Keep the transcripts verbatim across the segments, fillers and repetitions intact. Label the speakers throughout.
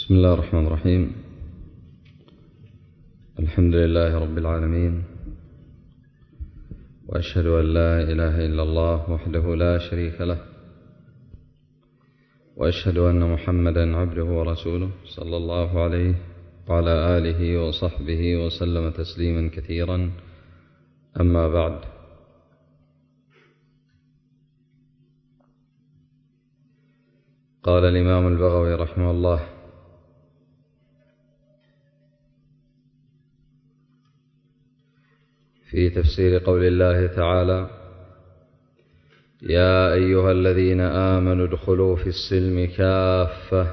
Speaker 1: بسم الله الرحمن الرحيم. الحمد لله رب العالمين، وأشهد أن لا إله إلا الله وحده لا شريك له، وأشهد أن محمدا عبده ورسوله صلى الله عليه وعلى آله وصحبه وسلم تسليما كثيرا. أما بعد، قال الإمام البغوي رحمه الله: في تفسير قول الله تعالى: يا أيها الذين آمنوا ادخلوا في السلم كافة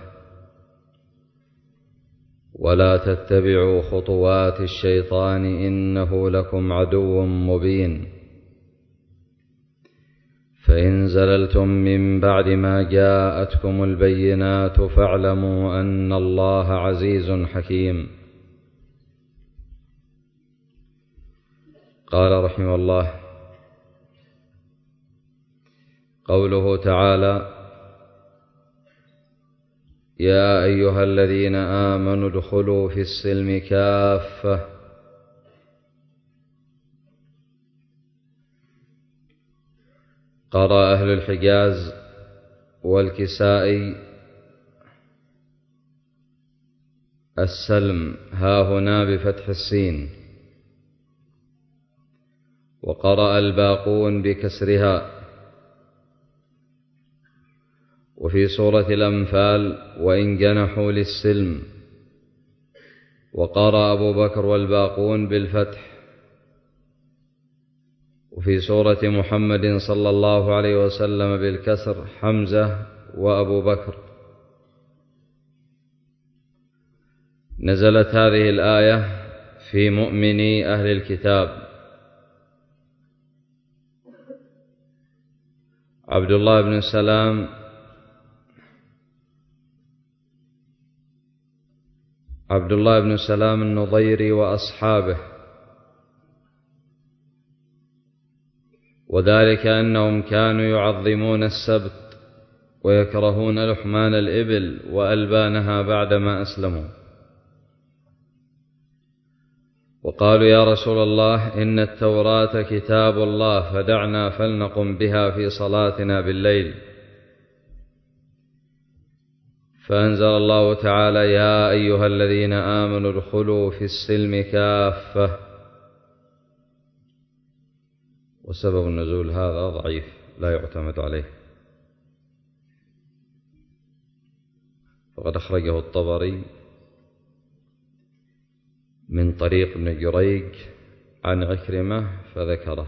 Speaker 1: ولا تتبعوا خطوات الشيطان إنه لكم عدو مبين، فإن زللتم من بعد ما جاءتكم البينات فاعلموا أن الله عزيز حكيم. قال رحمه الله: قوله تعالى: يا أيها الذين آمنوا ادخلوا في السلم كافة، قرأ أهل الحجاز والكسائي السلم هاهنا بفتح السين، وقرأ الباقون بكسرها. وفي سورة الأنفال: وإن جنحوا للسلم، وقرأ أبو بكر والباقون بالفتح. وفي سورة محمد صلى الله عليه وسلم بالكسر حمزة وأبو بكر. نزلت هذه الآية في مؤمني أهل الكتاب. عبد الله بن سلام عبد الله بن سلام النضيري وأصحابه، وذلك أنهم كانوا يعظمون السبت ويكرهون لحمان الإبل وألبانها بعدما أسلموا، وقالوا: يا رسول الله، إن التوراة كتاب الله، فدعنا فلنقم بها في صلاتنا بالليل. فأنزل الله تعالى: يا أيها الذين آمنوا ادخلوا في السلم كافة. وسبب النزول هذا ضعيف لا يعتمد عليه، فقد أخرجه الطبري من طريق ابن جريج عن عكرمة فذكره،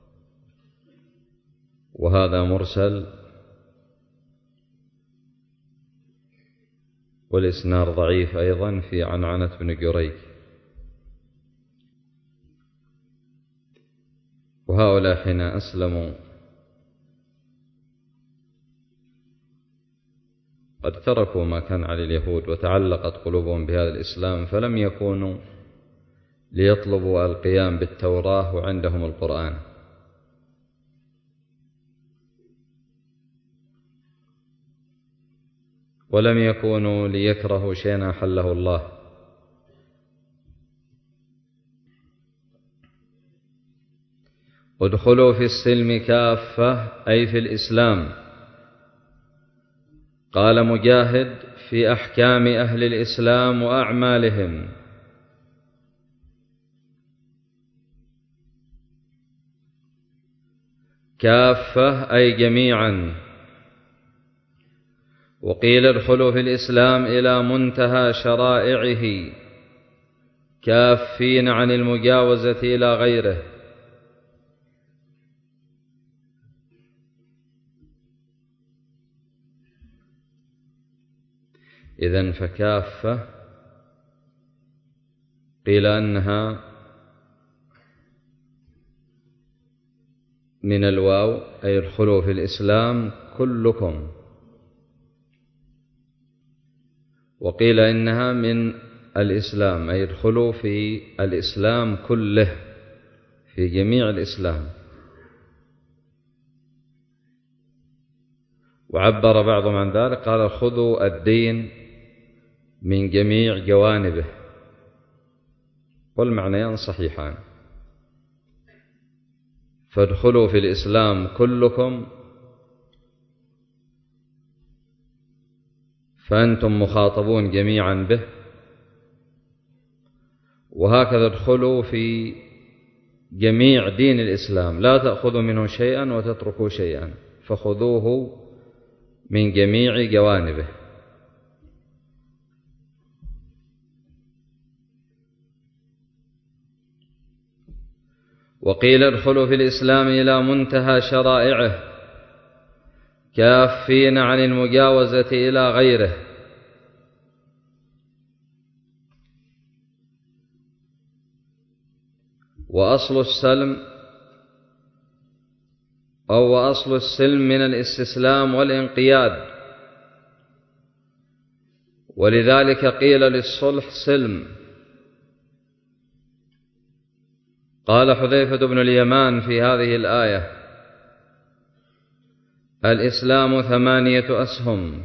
Speaker 1: وهذا مرسل، والإسناد ضعيف أيضا في عنعنة ابن جريج. وهؤلاء حين أسلموا قد تركوا ما كان على اليهود وتعلقت قلوبهم بهذا الإسلام، فلم يكونوا ليطلبوا القيام بالتوراة وعندهم القرآن. ولم يكونوا ليكرهوا شيئا أحله الله. ادخلوا في السلم كافة أي في الإسلام. قال مجاهد: في أحكام أهل الإسلام وأعمالهم. كافة أي جميعا. وقيل: ادخلوا في الإسلام إلى منتهى شرائعه، كافين عن المجاوزة إلى غيره. إذن فكافة قيل أنها من الواو، أي ادخلوا في الإسلام كلكم. وقيل إنها من الإسلام، أي ادخلوا في الإسلام كله، في جميع الإسلام. وعبر بعضهم عن ذلك، قال: خذوا الدين من جميع جوانبه، والمعنيان صحيحان. فادخلوا في الإسلام كلكم، فأنتم مخاطبون جميعا به، وهكذا ادخلوا في جميع دين الإسلام، لا تأخذوا منه شيئا وتتركوا شيئا، فخذوه من جميع جوانبه. وقيل ادخلوا في الإسلام إلى منتهى شرائعه، كافين عن المجاوزة إلى غيره. وأصل السلم أو أصل السلم من الاستسلام والانقياد، ولذلك قيل للصلح سلم. قال حذيفة بن اليمان في هذه الآية: الإسلام ثمانية أسهم،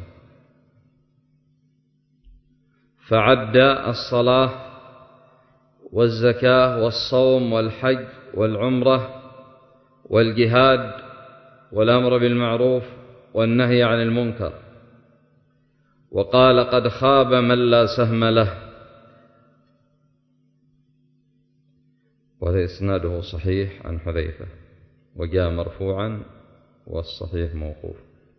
Speaker 1: فعد الصلاة والزكاة والصوم والحج والعمرة والجهاد والأمر بالمعروف والنهي عن المنكر، وقال: قد خاب من لا سهم له. وهذا إسناده صحيح عن حذيفة، وجاء مرفوعا، والصحيح موقوف.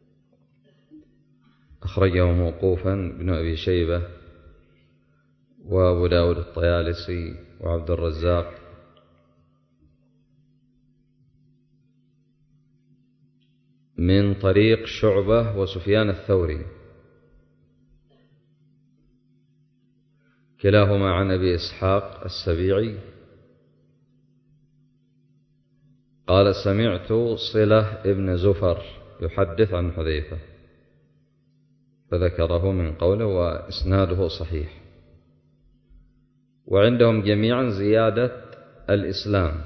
Speaker 1: أخرجه موقوفا ابن أبي شيبة وأبو داود الطيالسي وعبد الرزاق من طريق شعبة وسفيان الثوري، كلاهما عن أبي إسحاق السبيعي قال: سمعت صلة ابن زفر يحدث عن حذيفة، فذكره من قوله، وإسناده صحيح. وعندهم جميعا زيادة الإسلام،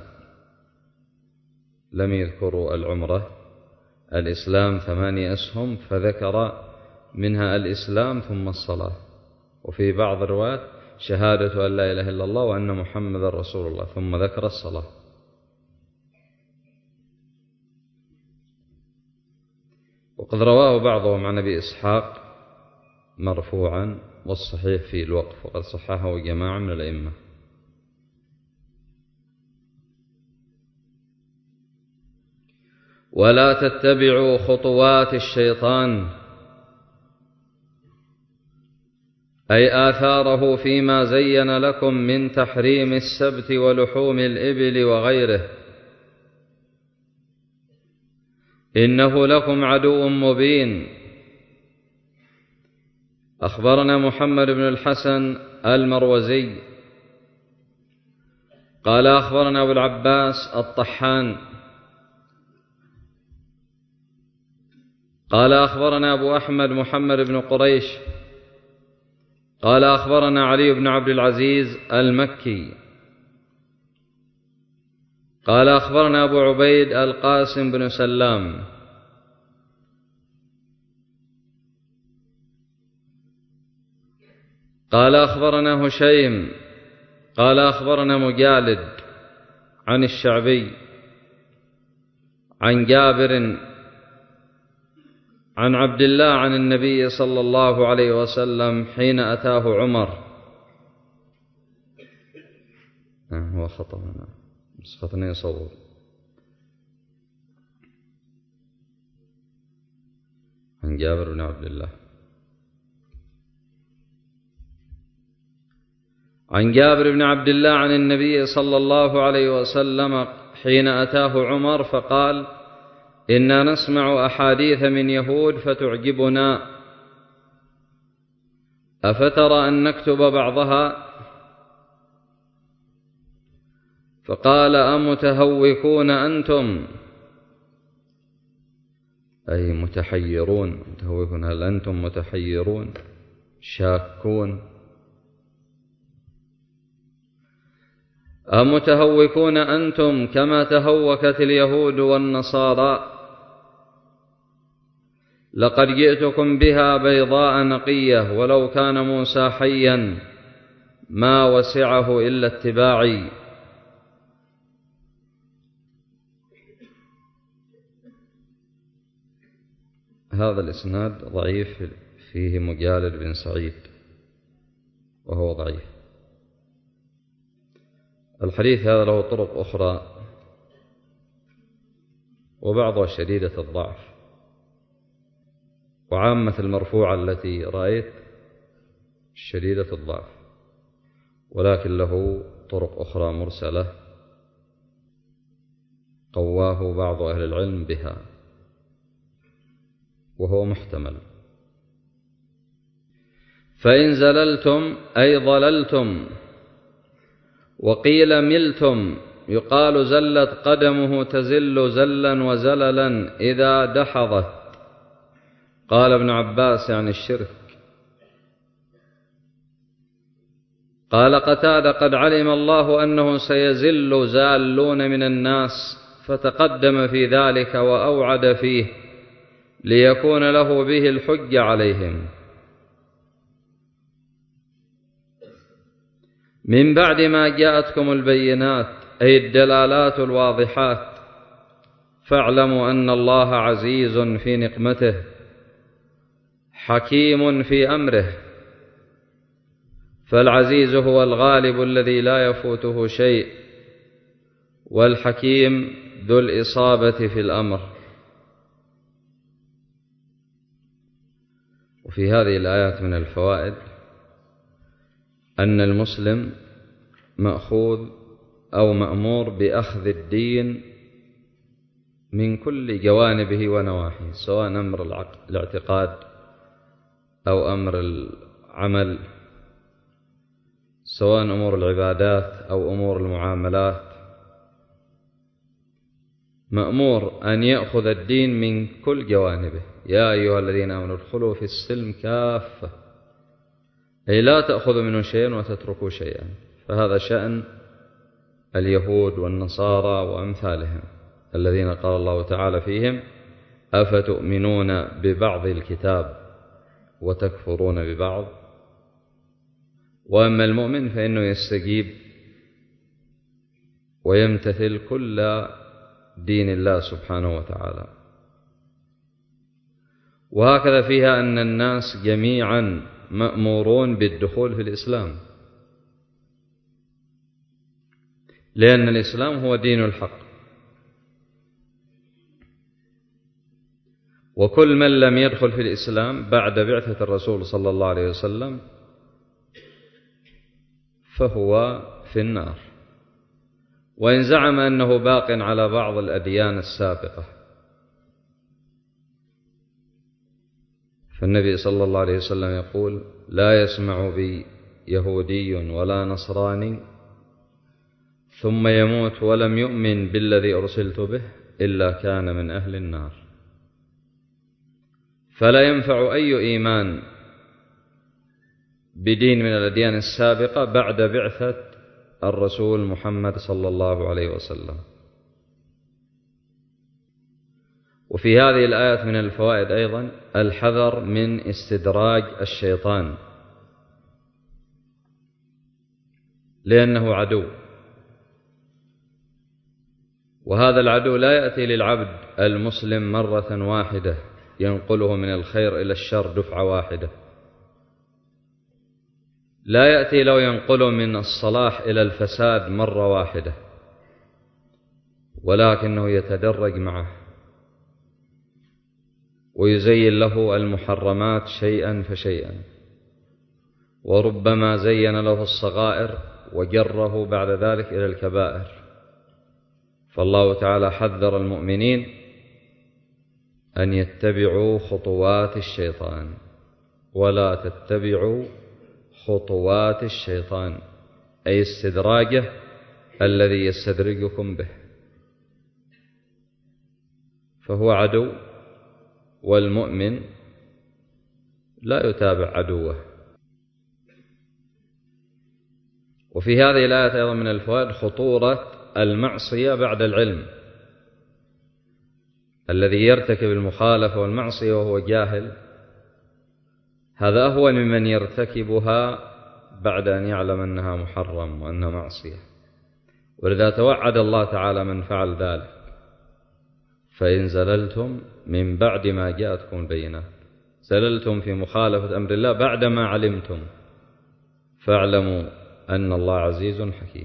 Speaker 1: لم يذكروا العمرة. الإسلام ثمانية أسهم، فذكر منها الإسلام ثم الصلاة، وفي بعض الروايات شهادة أن لا إله إلا الله وأن محمد رسول الله، ثم ذكر الصلاة. وقد رواه بعضهم عن أبي إسحاق مرفوعا، والصحيح في الوقف، وقد صححه جماعة من الأئمة. ولا تتبعوا خطوات الشيطان، أي آثاره فيما زين لكم من تحريم السبت ولحوم الإبل وغيره، إنه لكم عدو مبين. أخبرنا محمد بن الحسن المروزي قال: أخبرنا أبو العباس الطحان قال: أخبرنا أبو أحمد محمد بن قريش قال: أخبرنا علي بن عبد العزيز المكي قال: أخبرنا أبو عبيد القاسم بن سلام قال: أخبرنا هشيم قال: أخبرنا مجالد عن الشعبي عن جابر عن عبد الله عن النبي صلى الله عليه وسلم حين أتاه عمر. هو خطأ هنا، نسختنا يصور. عن جابر بن عبد الله عن جابر بن عبد الله عن النبي صلى الله عليه وسلم حين أتاه عمر فقال: إنا نسمع أحاديث من يهود فتعجبنا، أفترى أن نكتب بعضها؟ فقال: أمتهوكون أنتم، أي متحيرون. متهوكون، هل أنتم متحيرون شاكون؟ أمتهوكون أنتم كما تهوكت اليهود والنصارى؟ لقد جئتكم بها بيضاء نقية ولو كان موسى حيا ما وسعه إلا اتباعي. هذا الإسناد ضعيف، فيه مجالد بن سعيد وهو ضعيف. الحديث هذا له طرق أخرى وبعضها شديدة الضعف، وعامة المرفوعة التي رأيت شديدة الضعف، ولكن له طرق أخرى مرسلة قواه بعض أهل العلم بها وهو محتمل. فإن زللتم أي ضللتم، وقيل ملتم، يقال زلت قدمه تزل زلا وزللا إذا دحضت. قال ابن عباس يعني الشرك. قال قتادة قد علم الله أنه سيزل زالون من الناس فتقدم في ذلك وأوعد فيه ليكون له به الحج عليهم. من بعد ما جاءتكم البينات أي الدلالات الواضحات، فاعلموا أن الله عزيز في نقمته حكيم في أمره. فالعزيز هو الغالب الذي لا يفوته شيء، والحكيم ذو الإصابة في الأمر. وفي هذه الآيات من الفوائد أن المسلم مأخوذ أو مأمور بأخذ الدين من كل جوانبه ونواحيه، سواء أمر الاعتقاد أو أمر العمل، سواء أمور العبادات أو أمور المعاملات. مأمور أن يأخذ الدين من كل جوانبه. يا أيها الذين آمنوا ادخلوا في السلم كافة، أي لا تأخذوا منه شيئا وتتركوا شيئا. فهذا شأن اليهود والنصارى وأمثالهم الذين قال الله تعالى فيهم أفتؤمنون ببعض الكتاب وتكفرون ببعض. وأما المؤمن فإنه يستجيب ويمتثل كل دين الله سبحانه وتعالى. وهكذا فيها أن الناس جميعا مأمورون بالدخول في الإسلام، لأن الإسلام هو دين الحق. وكل من لم يدخل في الإسلام بعد بعثة الرسول صلى الله عليه وسلم فهو في النار، وإن زعم أنه باق على بعض الأديان السابقة. فالنبي صلى الله عليه وسلم يقول لا يسمع بي يهودي ولا نصراني ثم يموت ولم يؤمن بالذي أرسلت به إلا كان من أهل النار. فلا ينفع أي إيمان بدين من الأديان السابقة بعد بعثة الرسول محمد صلى الله عليه وسلم. وفي هذه الآيات من الفوائد أيضا الحذر من استدراج الشيطان، لأنه عدو، وهذا العدو لا يأتي للعبد المسلم مرة واحدة ينقله من الخير إلى الشر دفعة واحدة، لا يأتي لو ينقله من الصلاح إلى الفساد مرة واحدة، ولكنه يتدرج معه ويزين له المحرمات شيئا فشيئا، وربما زين له الصغائر وجره بعد ذلك إلى الكبائر. فالله تعالى حذر المؤمنين أن يتبعوا خطوات الشيطان، ولا تتبعوا خطوات الشيطان، أي استدراجه الذي يستدرجكم به. فهو عدو، والمؤمن لا يتابع عدوه. وفي هذه الآية أيضا من الفوائد خطورة المعصية بعد العلم، الذي يرتكب المخالفة والمعصية وهو جاهل هذا أهون ممن يرتكبها بعد أن يعلم أنها محرم وأنها معصية. ولذا توعد الله تعالى من فعل ذلك: فإن زللتم من بعد ما جاءتكم البينات، زللتم في مخالفة أمر الله بعدما علمتم، فاعلموا أن الله عزيز حكيم.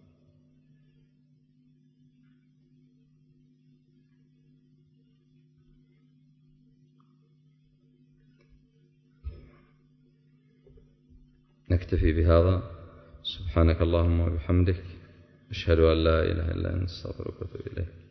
Speaker 1: نكتفي بهذا. سبحانك اللهم وبحمدك، أشهد أن لا إله إلا أنت، أستغفرك وأتوب إليك.